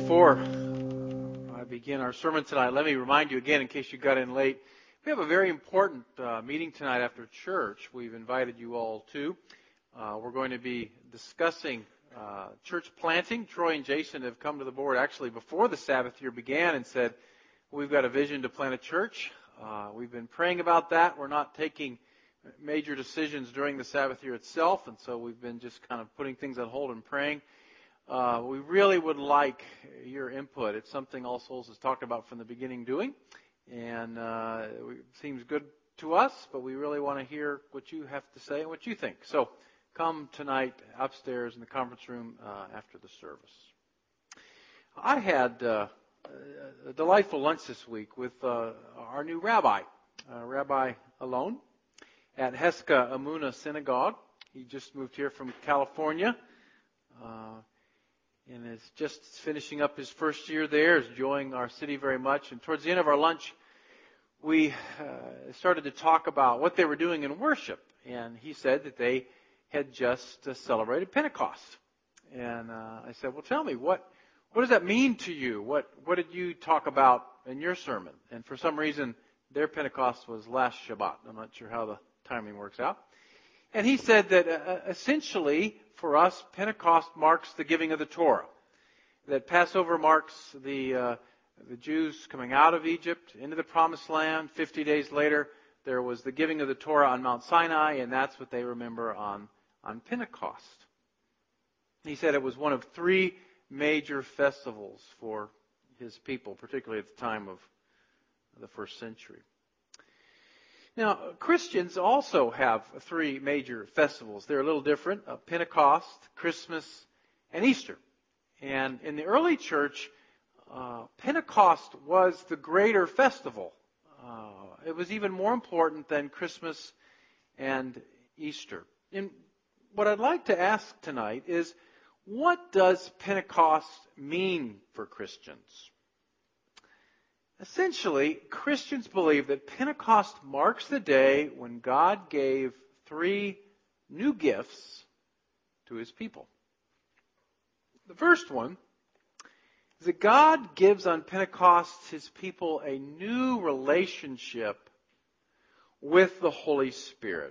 Before I begin our sermon tonight, let me remind you again, in case you got in late, we have a very important meeting tonight after church we've invited you all to. We're going to be discussing church planting. Troy and Jason have come to the board actually before the Sabbath year began and said, we've got a vision to plant a church. We've been praying about that. We're not taking major decisions during the Sabbath year itself, and so we've been just kind of putting things on hold and praying. We really would like your input. It's something All Souls has talked about from the beginning doing, and it seems good to us, but we really want to hear what you have to say and what you think. So come tonight upstairs in the conference room after the service. I had a delightful lunch this week with our new rabbi, Rabbi Alon, at Heska Amuna Synagogue. He just moved here from California. And is just finishing up his first year there, is enjoying our city very much. And towards the end of our lunch, we started to talk about what they were doing in worship. And he said that they had just celebrated Pentecost. And I said, well, tell me, what does that mean to you? What did you talk about in your sermon? And for some reason, their Pentecost was last Shabbat. I'm not sure how the timing works out. And he said that essentially, for us, Pentecost marks the giving of the Torah. That Passover marks the Jews coming out of Egypt into the Promised Land. 50 days later, there was the giving of the Torah on Mount Sinai, and that's what they remember on Pentecost. He said it was one of three major festivals for his people, particularly at the time of the first century. Now, Christians also have three major festivals. They're a little different: Pentecost, Christmas, and Easter. And in the early church, Pentecost was the greater festival. It was even more important than Christmas and Easter. And what I'd like to ask tonight is, what does Pentecost mean for Christians? Essentially, Christians believe that Pentecost marks the day when God gave three new gifts to His people. The first one is that God gives on Pentecost His people a new relationship with the Holy Spirit.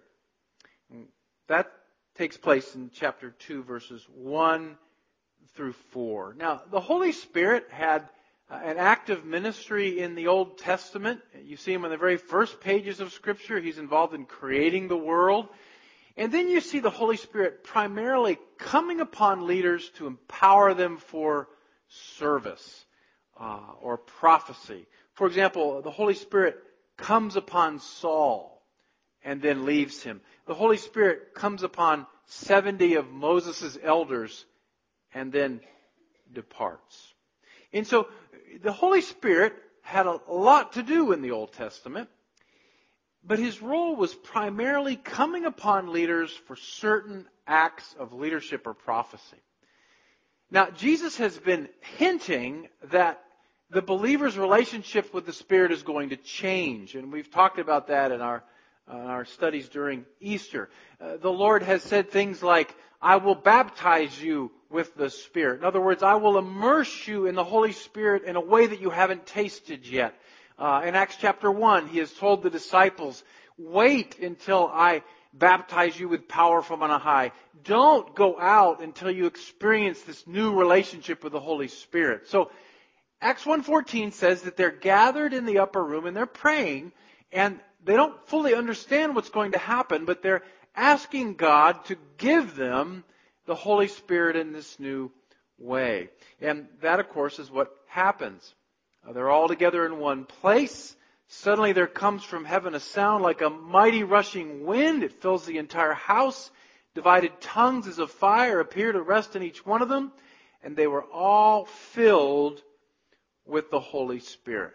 That takes place in chapter 2, verses 1 through 4. Now, the Holy Spirit had an active ministry in the Old Testament. You see him in the very first pages of Scripture. He's involved in creating the world. And then you see the Holy Spirit primarily coming upon leaders to empower them for service or prophecy. For example, the Holy Spirit comes upon Saul and then leaves him. The Holy Spirit comes upon 70 of Moses' elders and then departs. And so the Holy Spirit had a lot to do in the Old Testament, but His role was primarily coming upon leaders for certain acts of leadership or prophecy. Now, Jesus has been hinting that the believer's relationship with the Spirit is going to change, and we've talked about that in our studies during Easter. The Lord has said things like, I will baptize you with the Spirit. In other words, I will immerse you in the Holy Spirit in a way that you haven't tasted yet. In Acts chapter 1, He has told the disciples, wait until I baptize you with power from on high. Don't go out until you experience this new relationship with the Holy Spirit. So Acts 1:14 says that they're gathered in the upper room and they're praying, and they don't fully understand what's going to happen, but they're asking God to give them the Holy Spirit in this new way. And that, of course, is what happens. They're all together in one place. Suddenly there comes from heaven a sound like a mighty rushing wind. It fills the entire house. Divided tongues as of fire appear to rest in each one of them. And they were all filled with the Holy Spirit.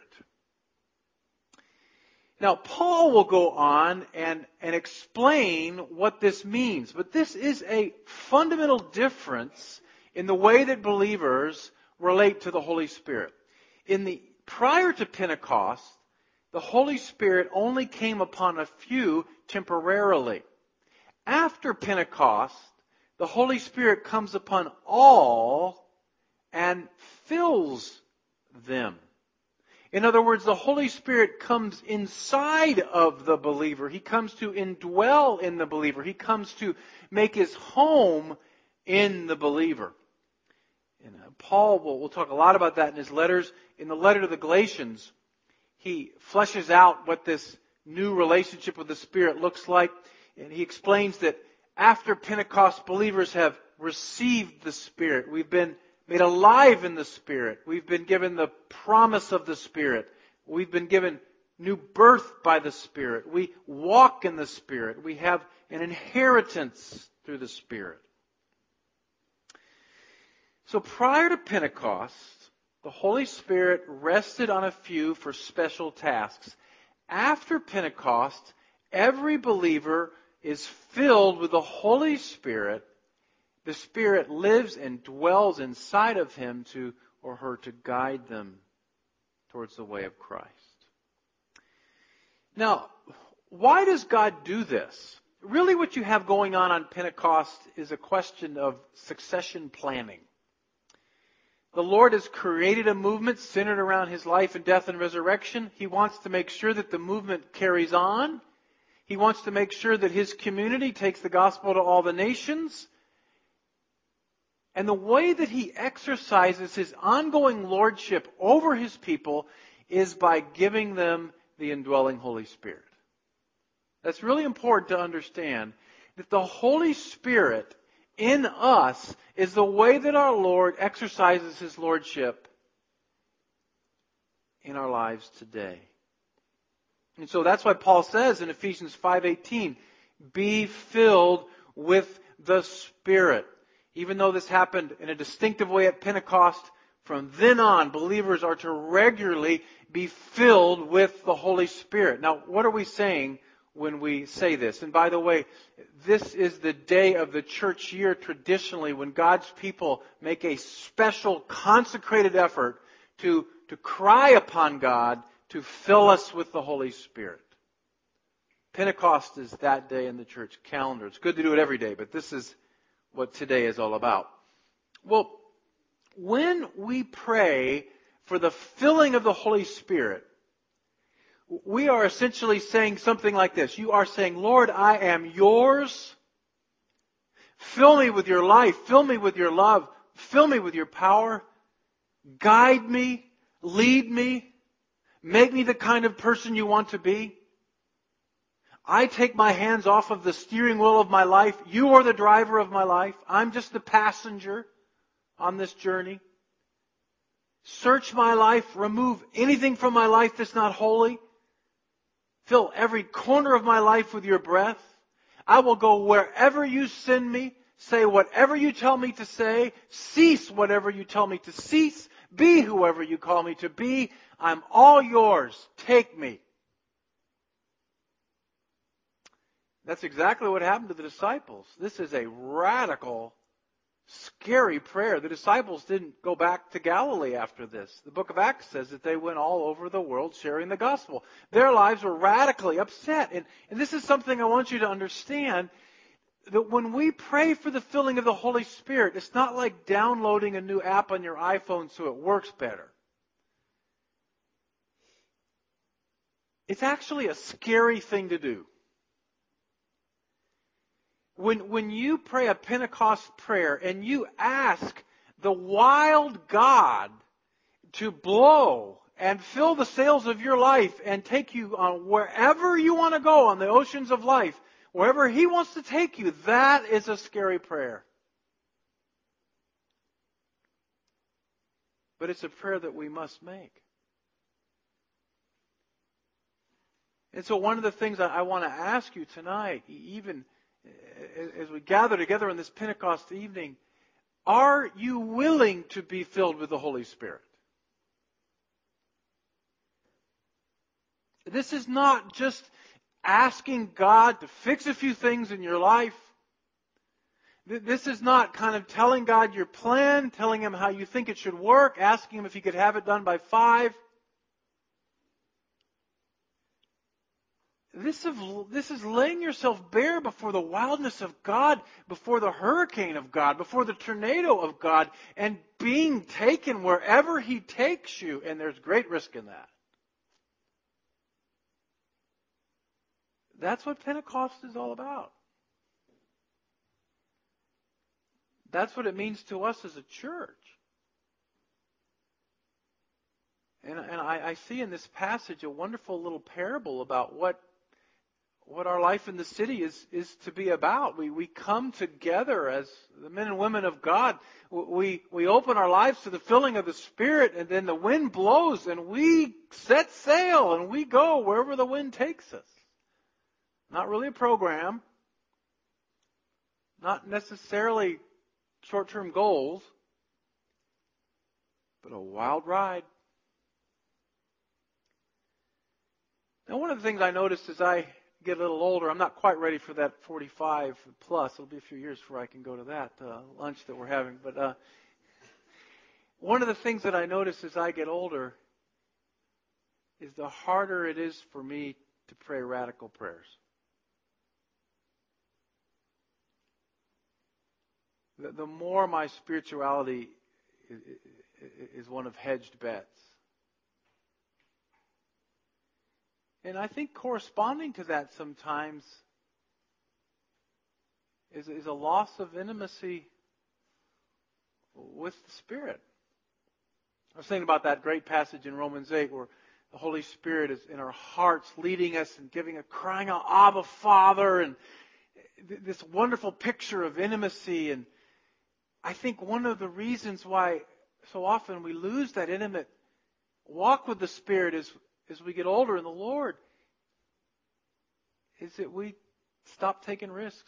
Now, Paul will go on and explain what this means. But this is a fundamental difference in the way that believers relate to the Holy Spirit. Prior to Pentecost, the Holy Spirit only came upon a few temporarily. After Pentecost, the Holy Spirit comes upon all and fills them. In other words, the Holy Spirit comes inside of the believer. He comes to indwell in the believer. He comes to make his home in the believer. And Paul will talk a lot about that in his letters. In the letter to the Galatians, he fleshes out what this new relationship with the Spirit looks like. And he explains that after Pentecost, believers have received the Spirit. We've been made alive in the Spirit. We've been given the promise of the Spirit. We've been given new birth by the Spirit. We walk in the Spirit. We have an inheritance through the Spirit. So prior to Pentecost, the Holy Spirit rested on a few for special tasks. After Pentecost, every believer is filled with the Holy Spirit. The Spirit lives and dwells inside of him to or her to guide them towards the way of Christ. Now, why does God do this? Really what you have going on Pentecost is a question of succession planning. The Lord has created a movement centered around His life and death and resurrection. He wants to make sure that the movement carries on. He wants to make sure that His community takes the gospel to all the nations. And the way that He exercises His ongoing lordship over His people is by giving them the indwelling Holy Spirit. That's really important to understand, that the Holy Spirit in us is the way that our Lord exercises His lordship in our lives today. And so that's why Paul says in Ephesians 5:18, be filled with the Spirit. Even though this happened in a distinctive way at Pentecost, from then on, believers are to regularly be filled with the Holy Spirit. Now, what are we saying when we say this? And by the way, this is the day of the church year traditionally when God's people make a special consecrated effort to cry upon God to fill us with the Holy Spirit. Pentecost is that day in the church calendar. It's good to do it every day, but this is what today is all about. Well, when we pray for the filling of the Holy Spirit, we are essentially saying something like this. You are saying, Lord, I am yours. Fill me with your life. Fill me with your love. Fill me with your power. Guide me. Lead me. Make me the kind of person you want to be. I take my hands off of the steering wheel of my life. You are the driver of my life. I'm just the passenger on this journey. Search my life. Remove anything from my life that's not holy. Fill every corner of my life with your breath. I will go wherever you send me. Say whatever you tell me to say. Cease whatever you tell me to cease. Be whoever you call me to be. I'm all yours. Take me. That's exactly what happened to the disciples. This is a radical, scary prayer. The disciples didn't go back to Galilee after this. The book of Acts says that they went all over the world sharing the gospel. Their lives were radically upset. And this is something I want you to understand, that when we pray for the filling of the Holy Spirit, it's not like downloading a new app on your iPhone so it works better. It's actually a scary thing to do. When you pray a Pentecost prayer and you ask the wild God to blow and fill the sails of your life and take you on wherever you want to go on the oceans of life, wherever He wants to take you, that is a scary prayer. But it's a prayer that we must make. And so one of the things I want to ask you tonight, even as we gather together on this Pentecost evening, are you willing to be filled with the Holy Spirit? This is not just asking God to fix a few things in your life. This is not kind of telling God your plan, telling Him how you think it should work, asking Him if He could have it done by 5. This is laying yourself bare before the wildness of God, before the hurricane of God, before the tornado of God, and being taken wherever He takes you. And there's great risk in that. That's what Pentecost is all about. That's what it means to us as a church. And I see in this passage a wonderful little parable about what our life in the city is to be about. We come together as the men and women of God. We open our lives to the filling of the Spirit, and then the wind blows, and we set sail, and we go wherever the wind takes us. Not really a program. Not necessarily short-term goals, but a wild ride. Now, one of the things I noticed as I get a little older, I'm not quite ready for that 45 plus. It'll be a few years before I can go to that lunch that we're having. But one of the things that I notice as I get older is the harder it is for me to pray radical prayers. The more my spirituality is one of hedged bets. And I think corresponding to that sometimes is a loss of intimacy with the Spirit. I was thinking about that great passage in Romans 8 where the Holy Spirit is in our hearts leading us and giving a crying out, Abba, Father, and this wonderful picture of intimacy. And I think one of the reasons why so often we lose that intimate walk with the Spirit as we get older in the Lord is that we stop taking risks.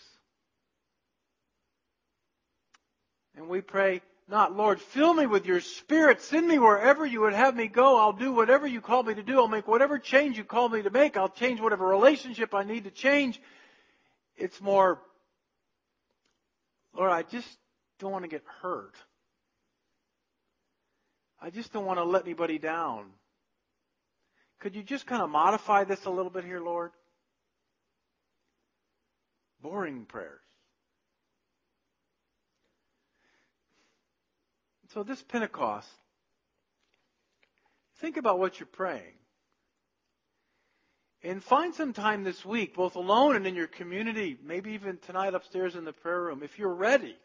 And we pray, not, Lord, fill me with your Spirit. Send me wherever you would have me go. I'll do whatever you call me to do. I'll make whatever change you call me to make. I'll change whatever relationship I need to change. It's more, Lord, I just don't want to get hurt. I just don't want to let anybody down. Could you just kind of modify this a little bit here, Lord? Boring prayers. So this Pentecost, think about what you're praying. And find some time this week, both alone and in your community, maybe even tonight upstairs in the prayer room, if you're ready.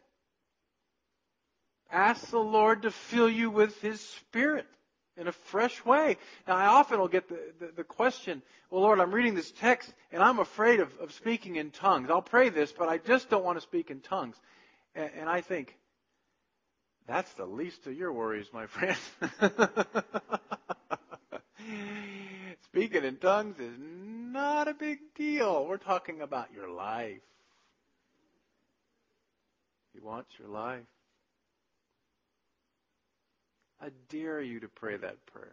Ask the Lord to fill you with His Spirit in a fresh way. Now, I often will get the question, well, Lord, I'm reading this text, and I'm afraid of speaking in tongues. I'll pray this, but I just don't want to speak in tongues. And I think, that's the least of your worries, my friend. Speaking in tongues is not a big deal. We're talking about your life. He wants your life. I dare you to pray that prayer.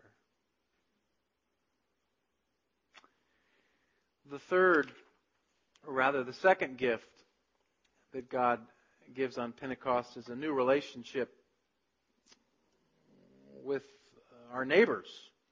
The second gift that God gives on Pentecost is a new relationship with our neighbors.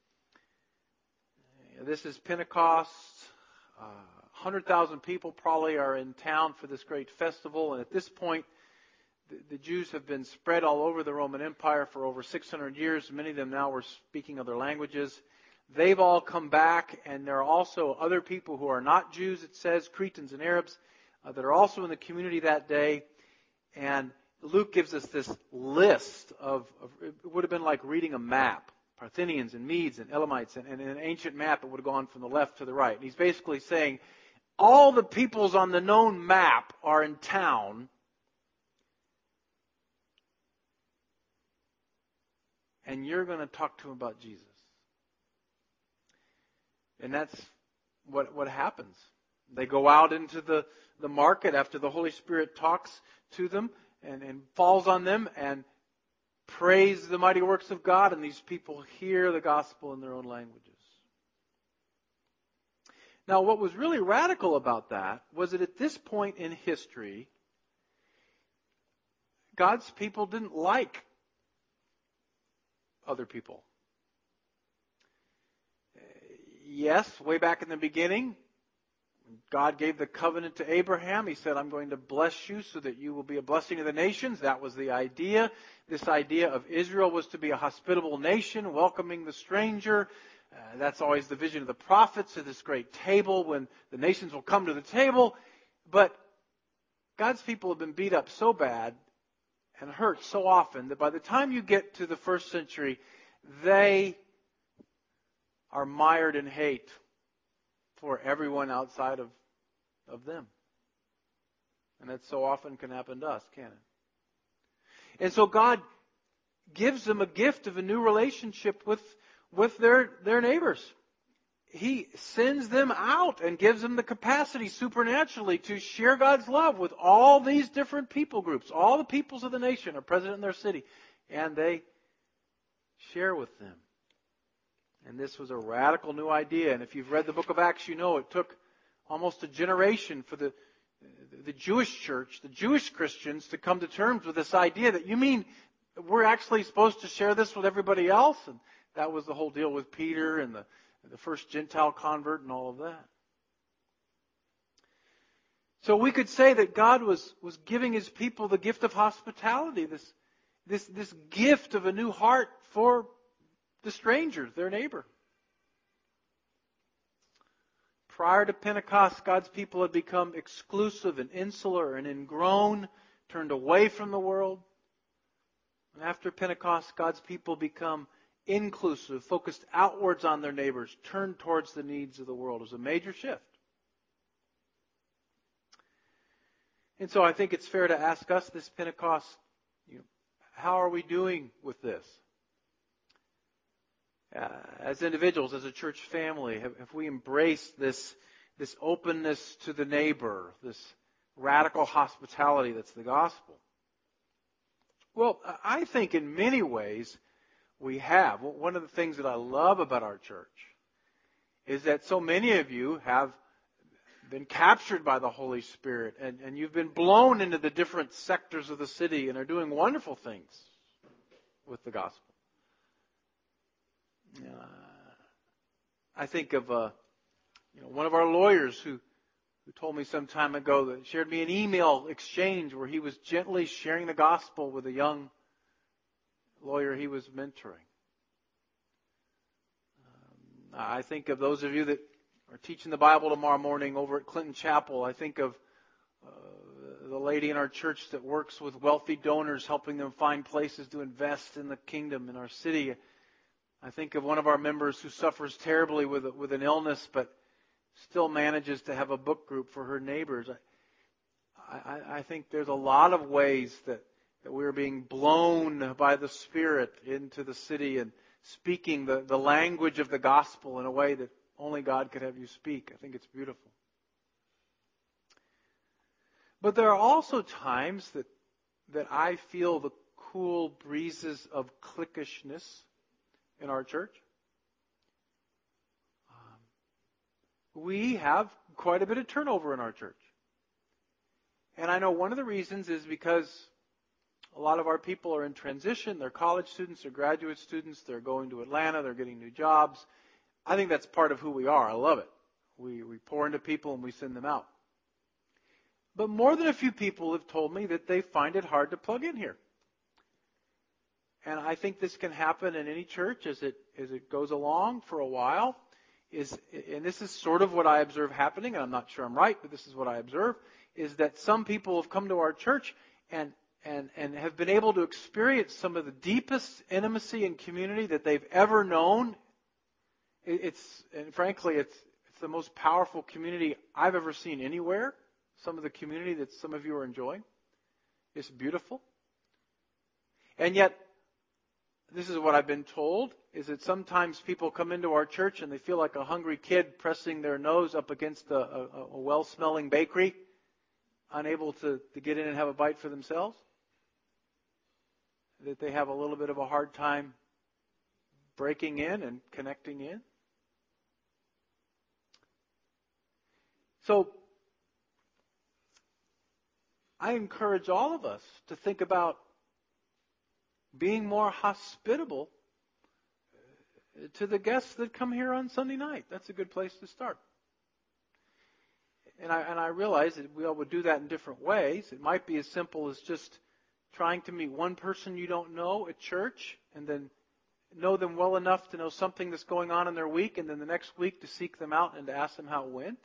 This is Pentecost. 100,000 people probably are in town for this great festival, and at this point, the Jews have been spread all over the Roman Empire for over 600 years. Many of them now were speaking other languages. They've all come back, and there are also other people who are not Jews, it says, Cretans and Arabs, that are also in the community that day. And Luke gives us this list of it would have been like reading a map. Parthians and Medes and Elamites, and in an ancient map it would have gone from the left to the right. And he's basically saying all the peoples on the known map are in town, and you're going to talk to them about Jesus. And that's what happens. They go out into the market after the Holy Spirit talks to them and falls on them and praise the mighty works of God, and these people hear the gospel in their own languages. Now, what was really radical about that was that at this point in history, God's people didn't like other people. Yes, way back in the beginning, God gave the covenant to Abraham. He said, I'm going to bless you so that you will be a blessing to the nations. That was the idea. This idea of Israel was to be a hospitable nation, welcoming the stranger. That's always the vision of the prophets, of this great table when the nations will come to the table. But God's people have been beat up so bad and hurt so often that by the time you get to the first century, they are mired in hate for everyone outside of them. And that so often can happen to us, can't it? And so God gives them a gift of a new relationship with their neighbors. He sends them out and gives them the capacity supernaturally to share God's love with all these different people groups. All the peoples of the nation are present in their city, and they share with them. And this was a radical new idea. And if you've read the book of Acts, you know it took almost a generation for the Jewish church, the Jewish Christians, to come to terms with this idea that, you mean we're actually supposed to share this with everybody else? And that was the whole deal with Peter and the first Gentile convert and all of that. So we could say that God was giving His people the gift of hospitality, this gift of a new heart for the strangers, their neighbor. Prior to Pentecost, God's people had become exclusive and insular and ingrown, turned away from the world. And after Pentecost, God's people become inclusive, focused outwards on their neighbors, turned towards the needs of the world. It was a major shift. And so I think it's fair to ask us this Pentecost, how are we doing with this? As individuals, as a church family, have we embraced this openness to the neighbor, this radical hospitality that's the gospel? Well, I think in many ways we have. One of the things that I love about our church is that so many of you have been captured by the Holy Spirit and you've been blown into the different sectors of the city and are doing wonderful things with the gospel. I think of one of our lawyers who told me some time ago, that shared me an email exchange where he was gently sharing the gospel with a young lawyer he was mentoring. I think of those of you that are teaching the Bible tomorrow morning over at Clinton Chapel. I think of the lady in our church that works with wealthy donors, helping them find places to invest in the kingdom in our city. I think of one of our members who suffers terribly with an illness, but still manages to have a book group for her neighbors. I think there's a lot of ways that we're being blown by the Spirit into the city and speaking the language of the gospel in a way that only God could have you speak. I think it's beautiful. But there are also times that I feel the cool breezes of cliquishness in our church. We have quite a bit of turnover in our church. And I know one of the reasons is because a lot of our people are in transition. They're college students, they're graduate students, they're going to Atlanta, they're getting new jobs. I think that's part of who we are. I love it. We pour into people and we send them out. But more than a few people have told me that they find it hard to plug in here. And I think this can happen in any church as it goes along for a while. And this is sort of what I observe happening, and I'm not sure I'm right, but this is what I observe, is that some people have come to our church and have been able to experience some of the deepest intimacy and community that they've ever known. And frankly, it's the most powerful community I've ever seen anywhere. Some of the community that some of you are enjoying. It's beautiful. And yet, this is what I've been told, is that sometimes people come into our church and they feel like a hungry kid pressing their nose up against a well-smelling bakery, unable to get in and have a bite for themselves. That they have a little bit of a hard time breaking in and connecting in. So, I encourage all of us to think about being more hospitable to the guests that come here on Sunday night. That's a good place to start. And I realize that we all would do that in different ways. It might be as simple as just trying to meet one person you don't know at church and then know them well enough to know something that's going on in their week, and then the next week to seek them out and to ask them how it went.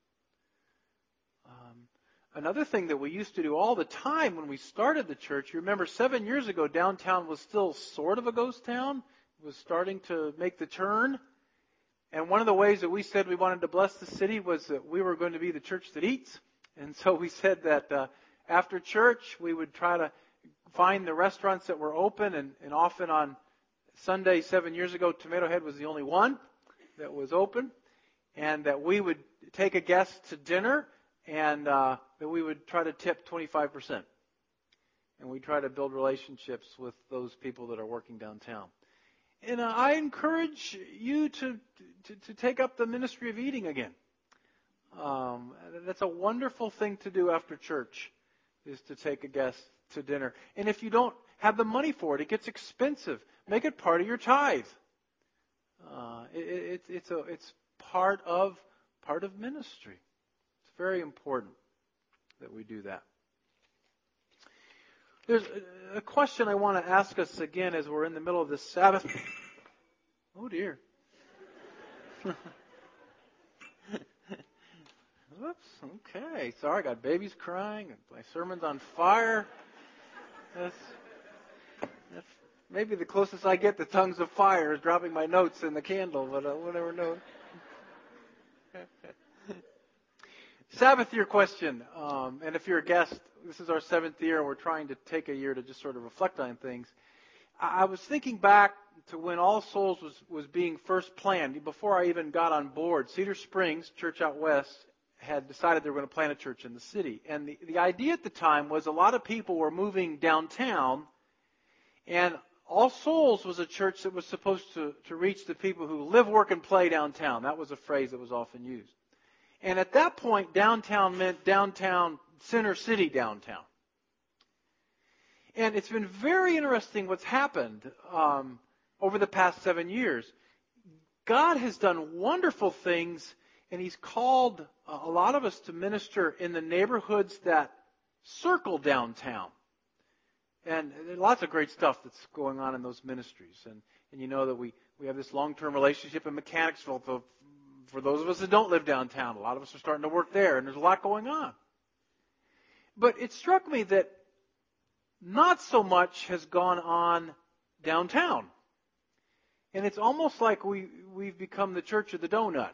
Another thing that we used to do all the time when we started the church, you remember 7 years ago, downtown was still sort of a ghost town. It was starting to make the turn. And one of the ways that we said we wanted to bless the city was that we were going to be the church that eats. And so we said that after church, we would try to find the restaurants that were open. And often on Sunday 7 years ago, Tomato Head was the only one that was open. And that we would take a guest to dinner, and that we would try to tip 25%. And we try to build relationships with those people that are working downtown. And I encourage you to take up the ministry of eating again. That's a wonderful thing to do after church, is to take a guest to dinner. And if you don't have the money for it, it gets expensive. Make it part of your tithe. It's part of ministry. It's very important that we do that. There's a question I want to ask us again as we're in the middle of this Sabbath. Oh dear. Whoops. Okay. Sorry, I got babies crying. My sermon's on fire. That's maybe the closest I get to tongues of fire is dropping my notes in the candle, but we'll never know. Sabbath year question. And if you're a guest, this is our 7th year, and we're trying to take a year to just sort of reflect on things. I was thinking back to when All Souls was being first planned. Before I even got on board, Cedar Springs, church out west, had decided they were going to plant a church in the city. And the idea at the time was a lot of people were moving downtown, and All Souls was a church that was supposed to reach the people who live, work, and play downtown. That was a phrase that was often used. And at that point, downtown meant downtown, center city downtown. And it's been very interesting what's happened over the past 7 years. God has done wonderful things, and He's called a lot of us to minister in the neighborhoods that circle downtown. And there's lots of great stuff that's going on in those ministries. And you know that we have this long-term relationship in Mechanicsville for those of us that don't live downtown. A lot of us are starting to work there, and there's a lot going on. But it struck me that not so much has gone on downtown. And it's almost like we've become the church of the donut.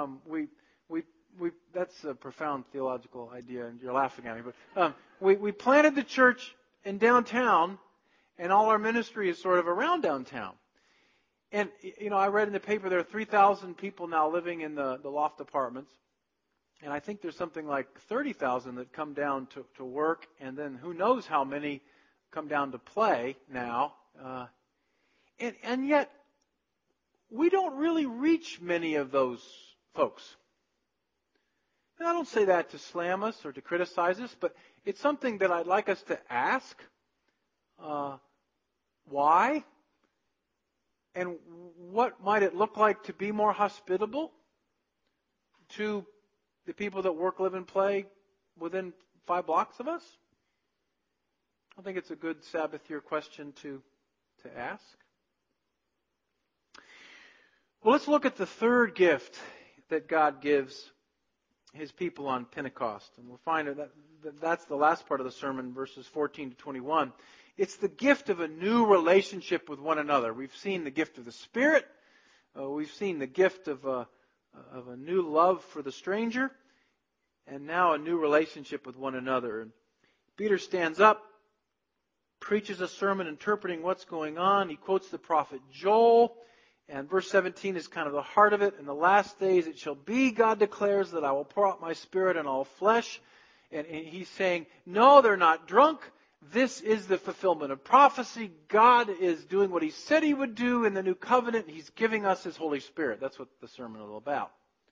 That's a profound theological idea, and you're laughing at me. But we planted the church in downtown, and all our ministry is sort of around downtown. And, you know, I read in the paper there are 3,000 people now living in the loft apartments. And I think there's something like 30,000 that come down to work, and then who knows how many come down to play now. And yet, we don't really reach many of those folks. And I don't say that to slam us or to criticize us, but it's something that I'd like us to ask. Why? And what might it look like to be more hospitable to the people that work, live, and play within 5 blocks of us? I think it's a good Sabbath year question to ask. Well, let's look at the third gift that God gives His people on Pentecost. And we'll find that's the last part of the sermon, verses 14 to 21. It's the gift of a new relationship with one another. We've seen the gift of the Spirit. We've seen the gift of a new love for the stranger. And now a new relationship with one another. And Peter stands up, preaches a sermon interpreting what's going on. He quotes the prophet Joel. And verse 17 is kind of the heart of it. In the last days it shall be, God declares, that I will pour out my Spirit on all flesh. And he's saying, no, they're not drunk. This is the fulfillment of prophecy. God is doing what He said He would do in the new covenant. He's giving us His Holy Spirit. That's what the sermon is all about.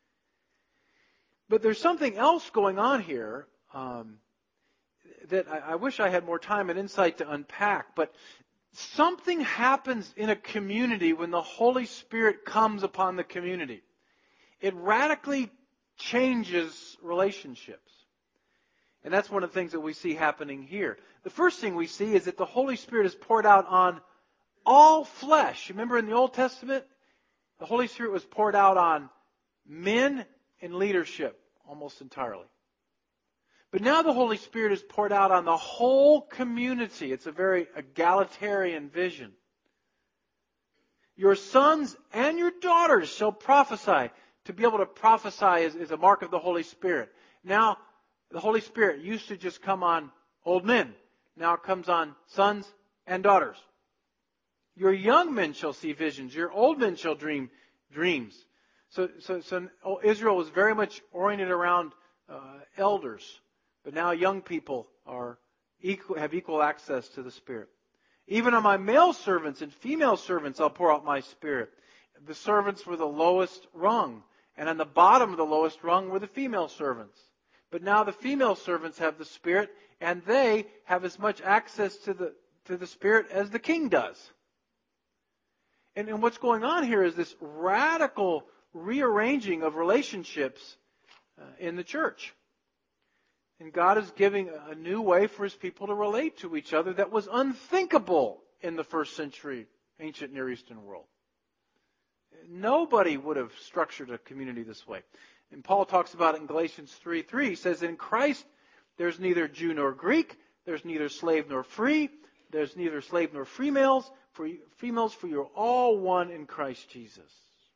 But there's something else going on here that I wish I had more time and insight to unpack. But something happens in a community when the Holy Spirit comes upon the community. It radically changes relationships. And that's one of the things that we see happening here. The first thing we see is that the Holy Spirit is poured out on all flesh. Remember in the Old Testament, the Holy Spirit was poured out on men in leadership almost entirely. But now the Holy Spirit is poured out on the whole community. It's a very egalitarian vision. Your sons and your daughters shall prophesy. To be able to prophesy is a mark of the Holy Spirit. Now, the Holy Spirit used to just come on old men. Now it comes on sons and daughters. Your young men shall see visions. Your old men shall dream dreams. So Israel was very much oriented around elders. But now young people have equal access to the Spirit. Even on my male servants and female servants I'll pour out my Spirit. The servants were the lowest rung. And on the bottom of the lowest rung were the female servants. But now the female servants have the Spirit, and they have as much access to the Spirit as the king does. And what's going on here is this radical rearranging of relationships in the church. And God is giving a new way for His people to relate to each other that was unthinkable in the first century ancient Near Eastern world. Nobody would have structured a community this way. And Paul talks about it in Galatians 3:3. He says, in Christ there's neither Jew nor Greek, there's neither slave nor free, there's neither slave nor females, for you're all one in Christ Jesus.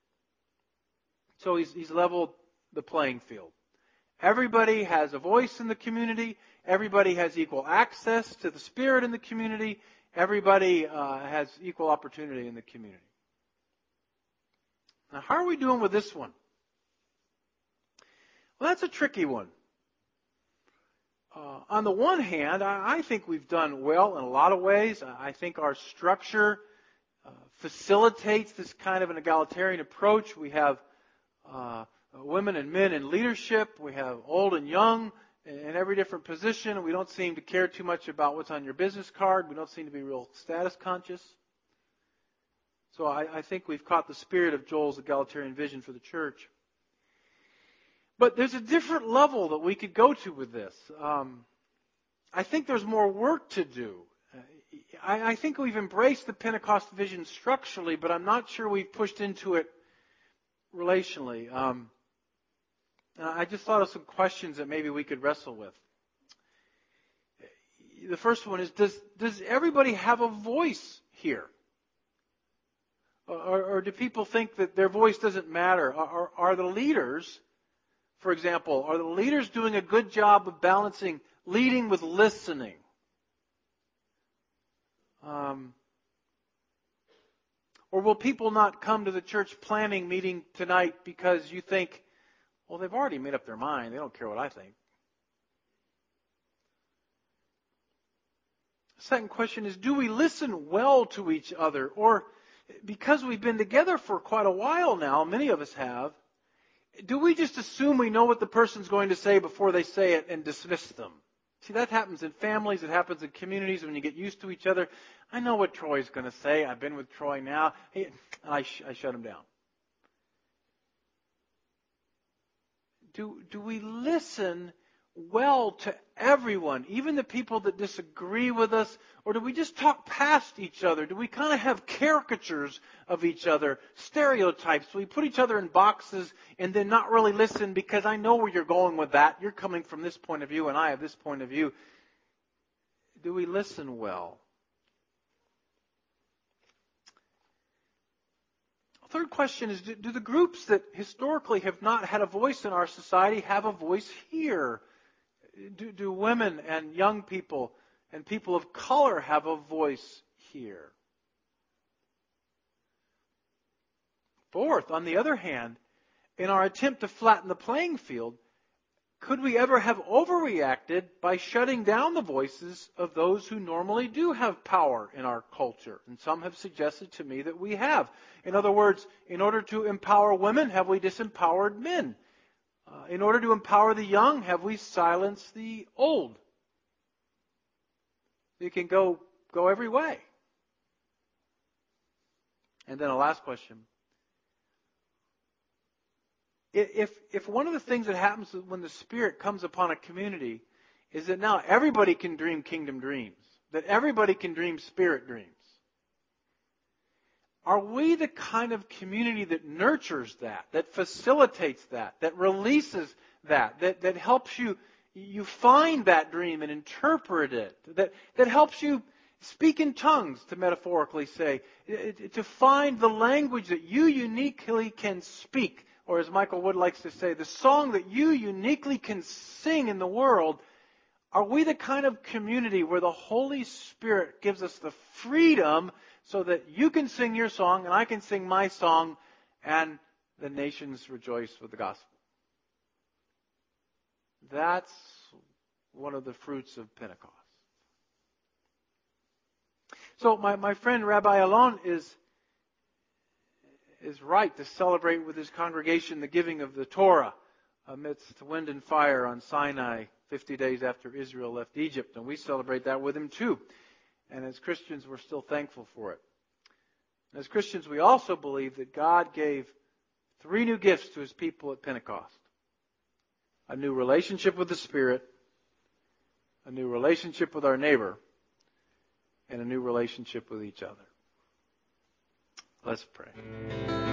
So he's leveled the playing field. Everybody has a voice in the community. Everybody has equal access to the Spirit in the community. Everybody has equal opportunity in the community. Now, how are we doing with this one? Well, that's a tricky one. On the one hand, I think we've done well in a lot of ways. I think our structure facilitates this kind of an egalitarian approach. We have women and men in leadership. We have old and young in every different position. We don't seem to care too much about what's on your business card. We don't seem to be real status conscious. So I think we've caught the spirit of Joel's egalitarian vision for the church. But there's a different level that we could go to with this. I think there's more work to do. I think we've embraced the Pentecost vision structurally, but I'm not sure we've pushed into it relationally. I just thought of some questions that maybe we could wrestle with. The first one is, does everybody have a voice here? Or do people think that their voice doesn't matter? Are the leaders, for example, are the leaders doing a good job of balancing leading with listening? Or will people not come to the church planning meeting tonight because you think, well, they've already made up their mind. They don't care what I think. Second question is, do we listen well to each other? Or because we've been together for quite a while now, many of us have, do we just assume we know what the person's going to say before they say it and dismiss them? See, that happens in families. It happens in communities when you get used to each other. I know what Troy's going to say. I've been with Troy now. Hey, I shut him down. Do we listen well to everyone, even the people that disagree with us? Or do we just talk past each other? Do we kind of have caricatures of each other, stereotypes? Do we put each other in boxes and then not really listen because I know where you're going with that. You're coming from this point of view and I have this point of view. Do we listen well? Third question is, do the groups that historically have not had a voice in our society have a voice here? Do women and young people and people of color have a voice here? Fourth, on the other hand, in our attempt to flatten the playing field, could we ever have overreacted by shutting down the voices of those who normally do have power in our culture? And some have suggested to me that we have. In other words, in order to empower women, have we disempowered men? In order to empower the young, have we silenced the old? It can go every way. And then a last question. if one of the things that happens when the Spirit comes upon a community is that now everybody can dream kingdom dreams, that everybody can dream Spirit dreams, are we the kind of community that nurtures that facilitates that releases that helps you find that dream and interpret it, that helps you speak in tongues, to metaphorically say, to find the language that you uniquely can speak, or as Michael Wood likes to say, the song that you uniquely can sing in the world? Are we the kind of community where the Holy Spirit gives us the freedom so that you can sing your song and I can sing my song and the nations rejoice with the gospel? That's one of the fruits of Pentecost. So my friend Rabbi Alon is right to celebrate with his congregation the giving of the Torah amidst wind and fire on Sinai 50 days after Israel left Egypt. And we celebrate that with him too. And as Christians, we're still thankful for it. And as Christians, we also believe that God gave 3 new gifts to His people at Pentecost. A new relationship with the Spirit, a new relationship with our neighbor, and a new relationship with each other. Let's pray.